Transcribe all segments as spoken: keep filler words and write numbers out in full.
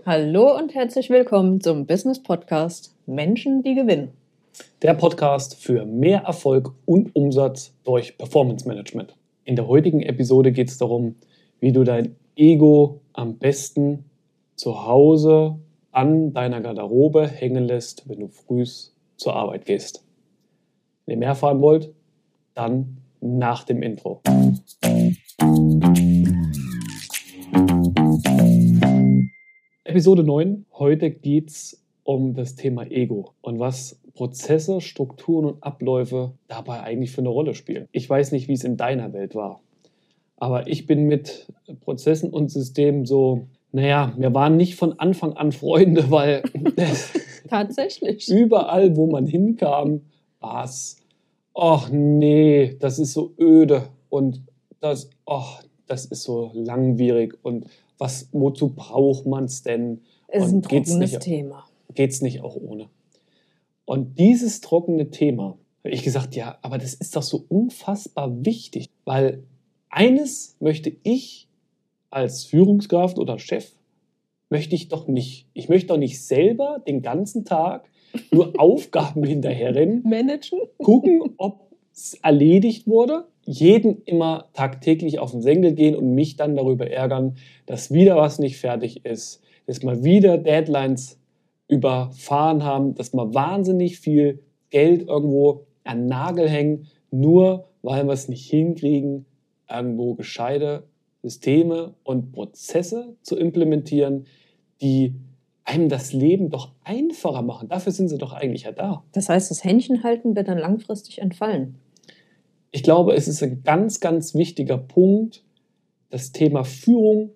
Hallo und herzlich willkommen zum Business Podcast Menschen, die gewinnen. Der Podcast für mehr Erfolg und Umsatz durch Performance Management. In der heutigen Episode geht es darum, wie du dein Ego am besten zu Hause an deiner Garderobe hängen lässt, wenn du früh zur Arbeit gehst. Wenn ihr mehr erfahren wollt, dann nach dem Intro. Episode neun. Heute geht es um das Thema Ego und was Prozesse, Strukturen und Abläufe dabei eigentlich für eine Rolle spielen. Ich weiß nicht, wie es in deiner Welt war, aber ich bin mit Prozessen und Systemen so, naja, wir waren nicht von Anfang an Freunde, weil Tatsächlich. Überall, wo man hinkam, war es, ach nee, das ist so öde und das, ach, das ist so langwierig und was, wozu braucht man es denn? Es ist ein Und geht's trockenes nicht, Thema. Geht es nicht auch ohne? Und dieses trockene Thema, habe ich gesagt, ja, aber das ist doch so unfassbar wichtig, weil eines möchte ich als Führungskraft oder Chef, möchte ich doch nicht. Ich möchte doch nicht selber den ganzen Tag nur Aufgaben hinterherrennen, Managen, gucken, ob es erledigt wurde, jeden immer tagtäglich auf den Senkel gehen und mich dann darüber ärgern, dass wieder was nicht fertig ist, dass mal wieder Deadlines überfahren haben, dass wir wahnsinnig viel Geld irgendwo an den Nagel hängen, nur weil wir es nicht hinkriegen, irgendwo gescheite Systeme und Prozesse zu implementieren, die einem das Leben doch einfacher machen. Dafür sind sie doch eigentlich ja da. Das heißt, das Händchenhalten wird dann langfristig entfallen. Ich glaube, es ist ein ganz, ganz wichtiger Punkt, das Thema Führung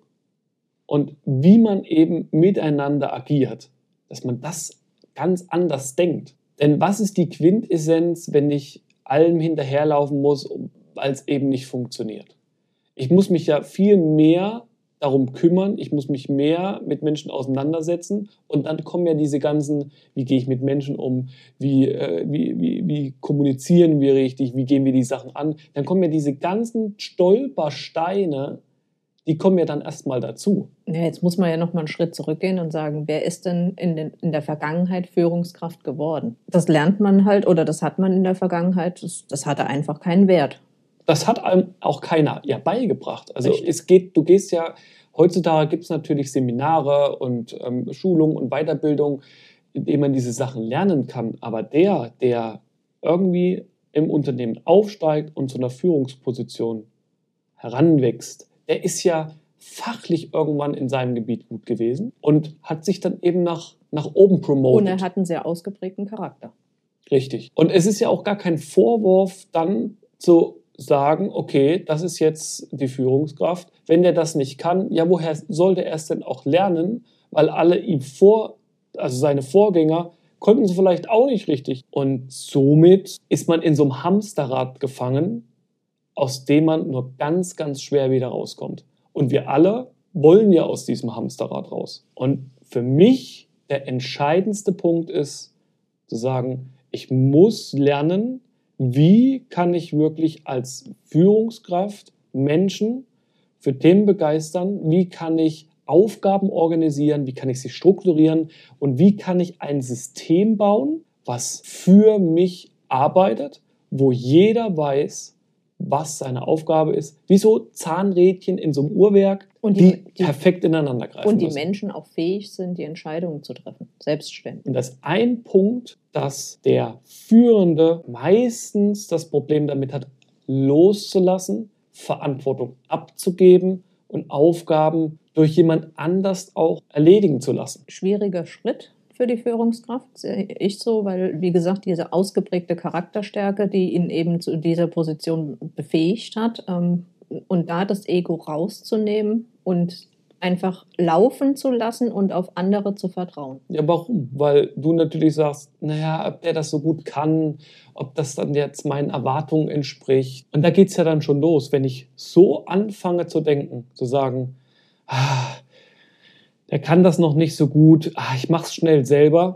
und wie man eben miteinander agiert, dass man das ganz anders denkt. Denn was ist die Quintessenz, wenn ich allem hinterherlaufen muss, weil es eben nicht funktioniert? Ich muss mich ja viel mehr darum kümmern, ich muss mich mehr mit Menschen auseinandersetzen und dann kommen ja diese ganzen, wie gehe ich mit Menschen um, wie, äh, wie, wie, wie kommunizieren wir richtig, wie gehen wir die Sachen an, dann kommen ja diese ganzen Stolpersteine, die kommen ja dann erstmal dazu. Ja, jetzt muss man ja noch mal einen Schritt zurückgehen und sagen, wer ist denn in, den, in der Vergangenheit Führungskraft geworden? Das lernt man halt oder das hat man in der Vergangenheit, das, das hatte einfach keinen Wert. Das hat einem auch keiner ja beigebracht. Also es geht, du gehst ja, heutzutage gibt es natürlich Seminare und ähm, Schulungen und Weiterbildung, in denen man diese Sachen lernen kann. Aber der, der irgendwie im Unternehmen aufsteigt und zu einer Führungsposition heranwächst, der ist ja fachlich irgendwann in seinem Gebiet gut gewesen und hat sich dann eben nach, nach oben promotet. Und er hat einen sehr ausgeprägten Charakter. Richtig. Und es ist ja auch gar kein Vorwurf, dann zu sagen, okay, das ist jetzt die Führungskraft. Wenn der das nicht kann, ja, woher sollte er es denn auch lernen? Weil alle ihm vor, also seine Vorgänger, konnten es vielleicht auch nicht richtig. Und somit ist man in so einem Hamsterrad gefangen, aus dem man nur ganz, ganz schwer wieder rauskommt. Und wir alle wollen ja aus diesem Hamsterrad raus. Und für mich der entscheidendste Punkt ist, zu sagen, ich muss lernen, wie kann ich wirklich als Führungskraft Menschen für Themen begeistern? Wie kann ich Aufgaben organisieren? Wie kann ich sie strukturieren? Und wie kann ich ein System bauen, was für mich arbeitet, wo jeder weiß, was seine Aufgabe ist? Wie so Zahnrädchen in so einem Uhrwerk, und die, die, die perfekt ineinander greifen Und die müssen. Menschen auch fähig sind, die Entscheidungen zu treffen, selbstständig. Und das ist ein Punkt, dass der Führende meistens das Problem damit hat, loszulassen, Verantwortung abzugeben und Aufgaben durch jemand anders auch erledigen zu lassen. Schwieriger Schritt für die Führungskraft, sehe ich so, weil, wie gesagt, diese ausgeprägte Charakterstärke, die ihn eben zu dieser Position befähigt hat, ähm, und da das Ego rauszunehmen und einfach laufen zu lassen und auf andere zu vertrauen. Ja, warum? Weil du natürlich sagst, naja, ob der das so gut kann, ob das dann jetzt meinen Erwartungen entspricht. Und da geht es ja dann schon los, wenn ich so anfange zu denken, zu sagen, ah, der kann das noch nicht so gut, ah, ich mach's schnell selber,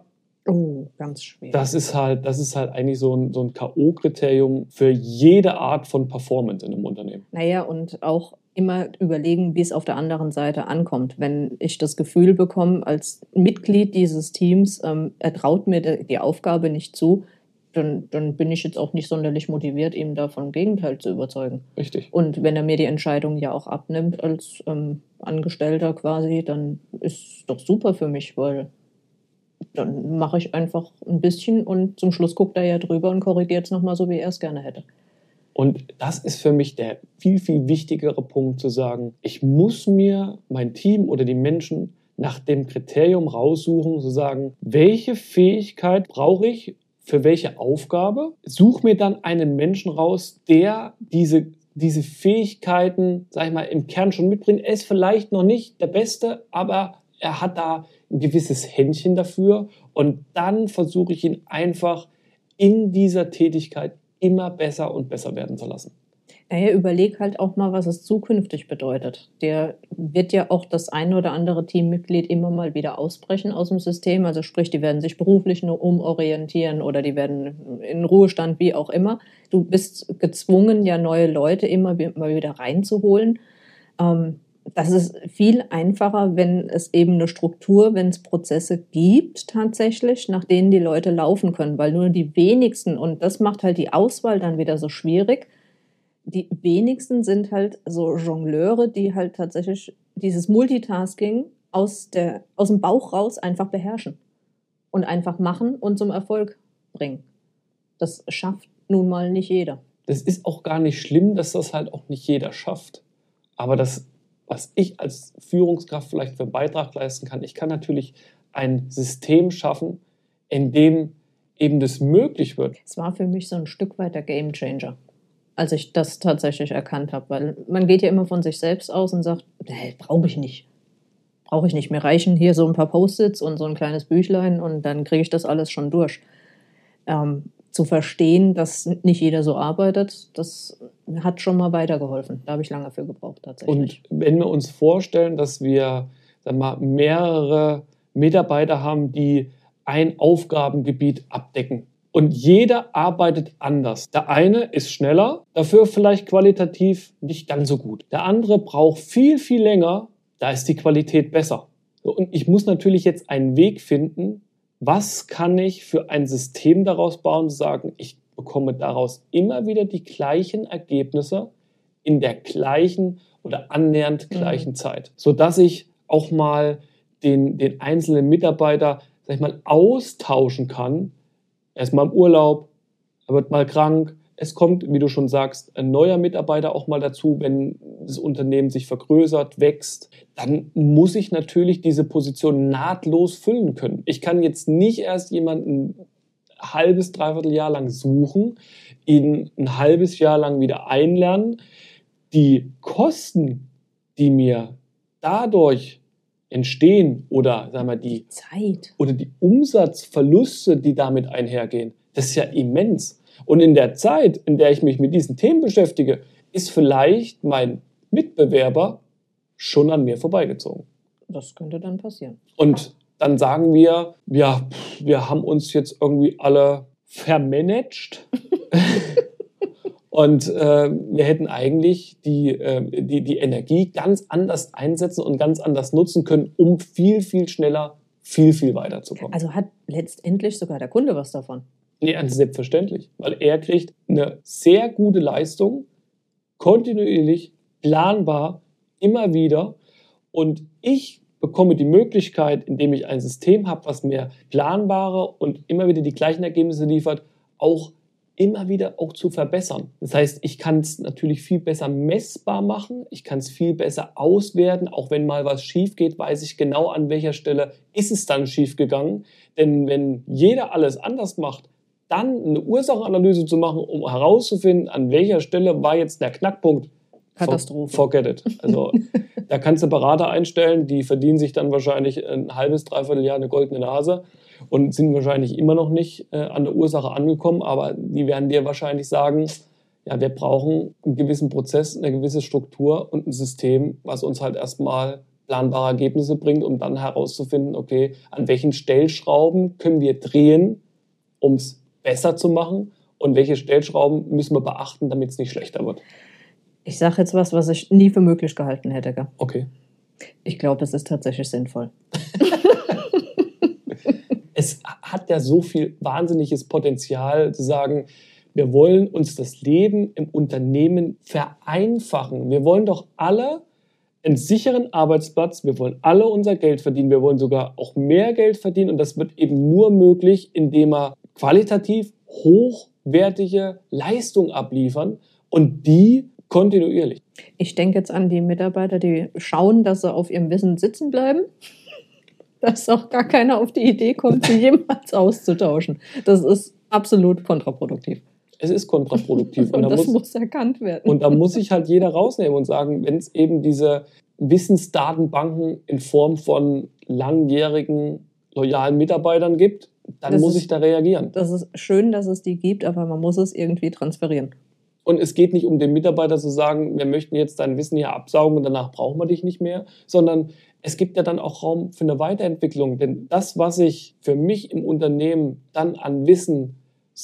Oh, ganz schwer. Das ist halt, das ist halt eigentlich so ein, so ein K O-Kriterium für jede Art von Performance in einem Unternehmen. Naja, und auch immer überlegen, wie es auf der anderen Seite ankommt. Wenn ich das Gefühl bekomme, als Mitglied dieses Teams, ähm, er traut mir die, die Aufgabe nicht zu, dann, dann bin ich jetzt auch nicht sonderlich motiviert, ihm da vom Gegenteil zu überzeugen. Richtig. Und wenn er mir die Entscheidung ja auch abnimmt als ähm, Angestellter quasi, dann ist doch super für mich, weil dann mache ich einfach ein bisschen und zum Schluss guckt er ja drüber und korrigiert es nochmal so, wie er es gerne hätte. Und das ist für mich der viel, viel wichtigere Punkt, zu sagen, ich muss mir mein Team oder die Menschen nach dem Kriterium raussuchen, zu sagen, welche Fähigkeit brauche ich für welche Aufgabe? Such mir dann einen Menschen raus, der diese, diese Fähigkeiten, sag ich mal, im Kern schon mitbringt. Er ist vielleicht noch nicht der Beste, aber er hat da ein gewisses Händchen dafür. Und dann versuche ich ihn einfach in dieser Tätigkeit immer besser und besser werden zu lassen. Naja, überleg halt auch mal, was es zukünftig bedeutet. Der wird ja auch das eine oder andere Teammitglied immer mal wieder ausbrechen aus dem System. Also sprich, die werden sich beruflich nur umorientieren oder die werden in Ruhestand, wie auch immer. Du bist gezwungen, ja neue Leute immer mal wieder reinzuholen. Ähm, das ist viel einfacher, wenn es eben eine Struktur, wenn es Prozesse gibt tatsächlich, nach denen die Leute laufen können. Weil nur die wenigsten, und das macht halt die Auswahl dann wieder so schwierig, die wenigsten sind halt so Jongleure, die halt tatsächlich dieses Multitasking aus, der, aus dem Bauch raus einfach beherrschen und einfach machen und zum Erfolg bringen. Das schafft nun mal nicht jeder. Das ist auch gar nicht schlimm, dass das halt auch nicht jeder schafft. Aber das, was ich als Führungskraft vielleicht für einen Beitrag leisten kann, ich kann natürlich ein System schaffen, in dem eben das möglich wird. Es war für mich so ein Stück weit der Gamechanger, als ich das tatsächlich erkannt habe. Weil man geht ja immer von sich selbst aus und sagt, nee, brauche ich nicht. Brauche ich nicht. Mir reichen hier so ein paar Post-its und so ein kleines Büchlein und dann kriege ich das alles schon durch. Ähm, zu verstehen, dass nicht jeder so arbeitet, das hat schon mal weitergeholfen. Da habe ich lange für gebraucht tatsächlich. Und wenn wir uns vorstellen, dass wir, sagen wir mal, mehrere Mitarbeiter haben, die ein Aufgabengebiet abdecken, und jeder arbeitet anders. Der eine ist schneller, dafür vielleicht qualitativ nicht ganz so gut. Der andere braucht viel, viel länger, da ist die Qualität besser. Und ich muss natürlich jetzt einen Weg finden, was kann ich für ein System daraus bauen, zu sagen, ich bekomme daraus immer wieder die gleichen Ergebnisse in der gleichen oder annähernd gleichen mhm. Zeit. Sodass ich auch mal den, den einzelnen Mitarbeiter, sag ich mal, austauschen kann. Er ist mal im Urlaub, er wird mal krank. Es kommt, wie du schon sagst, ein neuer Mitarbeiter auch mal dazu, wenn das Unternehmen sich vergrößert, wächst. Dann muss ich natürlich diese Position nahtlos füllen können. Ich kann jetzt nicht erst jemanden ein halbes, dreiviertel Jahr lang suchen, ihn ein halbes Jahr lang wieder einlernen. Die Kosten, die mir dadurch entstehen oder sagen wir, die, die Zeit oder die Umsatzverluste, die damit einhergehen, das ist ja immens. Und in der Zeit, in der ich mich mit diesen Themen beschäftige, ist vielleicht mein Mitbewerber schon an mir vorbeigezogen. Das könnte dann passieren. Und dann sagen wir, ja, wir haben uns jetzt irgendwie alle vermanagt. Und äh, wir hätten eigentlich die, äh, die, die Energie ganz anders einsetzen und ganz anders nutzen können, um viel, viel schneller, viel, viel weiterzukommen. Also hat letztendlich sogar der Kunde was davon? Nee, selbstverständlich. Weil er kriegt eine sehr gute Leistung, kontinuierlich, planbar, immer wieder. Und ich bekomme die Möglichkeit, indem ich ein System habe, was mir planbare und immer wieder die gleichen Ergebnisse liefert, auch immer wieder auch zu verbessern. Das heißt, ich kann es natürlich viel besser messbar machen, ich kann es viel besser auswerten, auch wenn mal was schief geht, weiß ich genau, an welcher Stelle ist es dann schief gegangen. Denn wenn jeder alles anders macht, dann eine Ursachenanalyse zu machen, um herauszufinden, an welcher Stelle war jetzt der Knackpunkt. Katastrophe. Forget it. Also da kannst du Berater einstellen, die verdienen sich dann wahrscheinlich ein halbes, dreiviertel Jahr eine goldene Nase und sind wahrscheinlich immer noch nicht äh, an der Ursache angekommen, aber die werden dir wahrscheinlich sagen, ja, wir brauchen einen gewissen Prozess, eine gewisse Struktur und ein System, was uns halt erstmal planbare Ergebnisse bringt, um dann herauszufinden, okay, an welchen Stellschrauben können wir drehen, um es besser zu machen und welche Stellschrauben müssen wir beachten, damit es nicht schlechter wird. Ich sage jetzt was, was ich nie für möglich gehalten hätte. Gell? Okay. Ich glaube, es ist tatsächlich sinnvoll. Es hat ja so viel wahnsinniges Potenzial zu sagen, wir wollen uns das Leben im Unternehmen vereinfachen. Wir wollen doch alle einen sicheren Arbeitsplatz, wir wollen alle unser Geld verdienen, wir wollen sogar auch mehr Geld verdienen und das wird eben nur möglich, indem wir qualitativ hochwertige Leistung abliefern und die kontinuierlich. Ich denke jetzt an die Mitarbeiter, die schauen, dass sie auf ihrem Wissen sitzen bleiben, dass auch gar keiner auf die Idee kommt, sie jemals auszutauschen. Das ist absolut kontraproduktiv. Es ist kontraproduktiv. Und, und da das muss, muss erkannt werden. Und da muss sich halt jeder rausnehmen und sagen, wenn es eben diese Wissensdatenbanken in Form von langjährigen, loyalen Mitarbeitern gibt, dann das muss ist, ich da reagieren. Das ist schön, dass es die gibt, aber man muss es irgendwie transferieren. Und es geht nicht um den Mitarbeiter zu sagen, wir möchten jetzt dein Wissen hier absaugen und danach brauchen wir dich nicht mehr, sondern es gibt ja dann auch Raum für eine Weiterentwicklung. Denn das, was ich für mich im Unternehmen dann an Wissen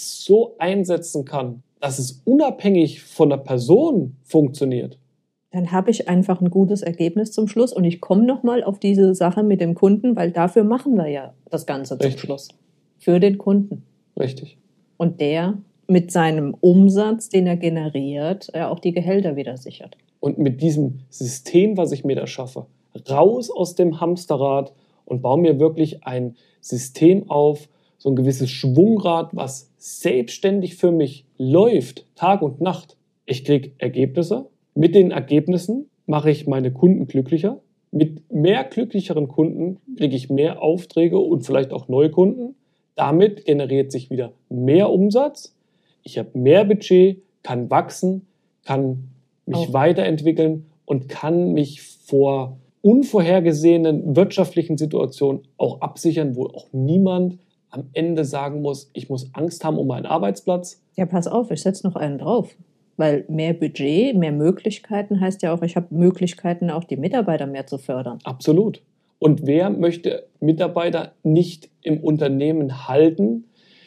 so einsetzen kann, dass es unabhängig von der Person funktioniert. Dann habe ich einfach ein gutes Ergebnis zum Schluss und ich komme nochmal auf diese Sache mit dem Kunden, weil dafür machen wir ja das Ganze zum Richtig. Schluss. Für den Kunden. Richtig. Und der mit seinem Umsatz, den er generiert, ja auch die Gehälter wieder sichert. Und mit diesem System, was ich mir da schaffe, raus aus dem Hamsterrad und baue mir wirklich ein System auf, so ein gewisses Schwungrad, was selbstständig für mich läuft, Tag und Nacht. Ich kriege Ergebnisse. Mit den Ergebnissen mache ich meine Kunden glücklicher. Mit mehr glücklicheren Kunden kriege ich mehr Aufträge und vielleicht auch neue Kunden. Damit generiert sich wieder mehr Umsatz. Ich habe mehr Budget, kann wachsen, kann mich Auch. weiterentwickeln und kann mich vor unvorhergesehenen wirtschaftlichen Situationen auch absichern, wo auch niemand am Ende sagen muss, ich muss Angst haben um meinen Arbeitsplatz. Ja, pass auf, ich setze noch einen drauf. Weil mehr Budget, mehr Möglichkeiten heißt ja auch, ich habe Möglichkeiten, auch die Mitarbeiter mehr zu fördern. Absolut. Und wer möchte Mitarbeiter nicht im Unternehmen halten,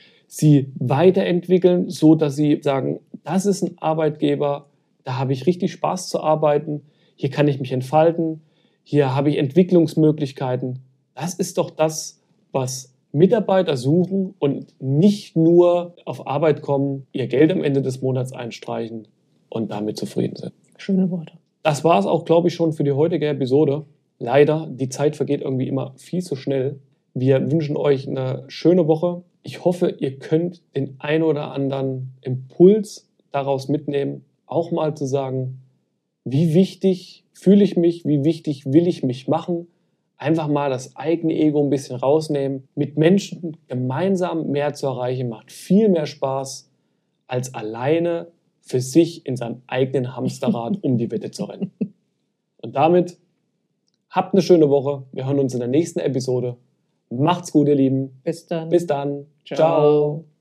sie weiterentwickeln, so dass sie sagen, das ist ein Arbeitgeber, da habe ich richtig Spaß zu arbeiten, hier kann ich mich entfalten, hier habe ich Entwicklungsmöglichkeiten. Das ist doch das, was Mitarbeiter suchen und nicht nur auf Arbeit kommen, ihr Geld am Ende des Monats einstreichen und damit zufrieden sind. Schöne Worte. Das war es auch, glaube ich, schon für die heutige Episode. Leider, die Zeit vergeht irgendwie immer viel zu schnell. Wir wünschen euch eine schöne Woche. Ich hoffe, ihr könnt den ein oder anderen Impuls daraus mitnehmen, auch mal zu sagen, wie wichtig fühle ich mich, wie wichtig will ich mich machen. Einfach mal das eigene Ego ein bisschen rausnehmen. Mit Menschen gemeinsam mehr zu erreichen, macht viel mehr Spaß, als alleine für sich in seinem eigenen Hamsterrad um die Wette zu rennen. Und damit habt eine schöne Woche. Wir hören uns in der nächsten Episode. Macht's gut, ihr Lieben. Bis dann. Bis dann. Ciao. Ciao.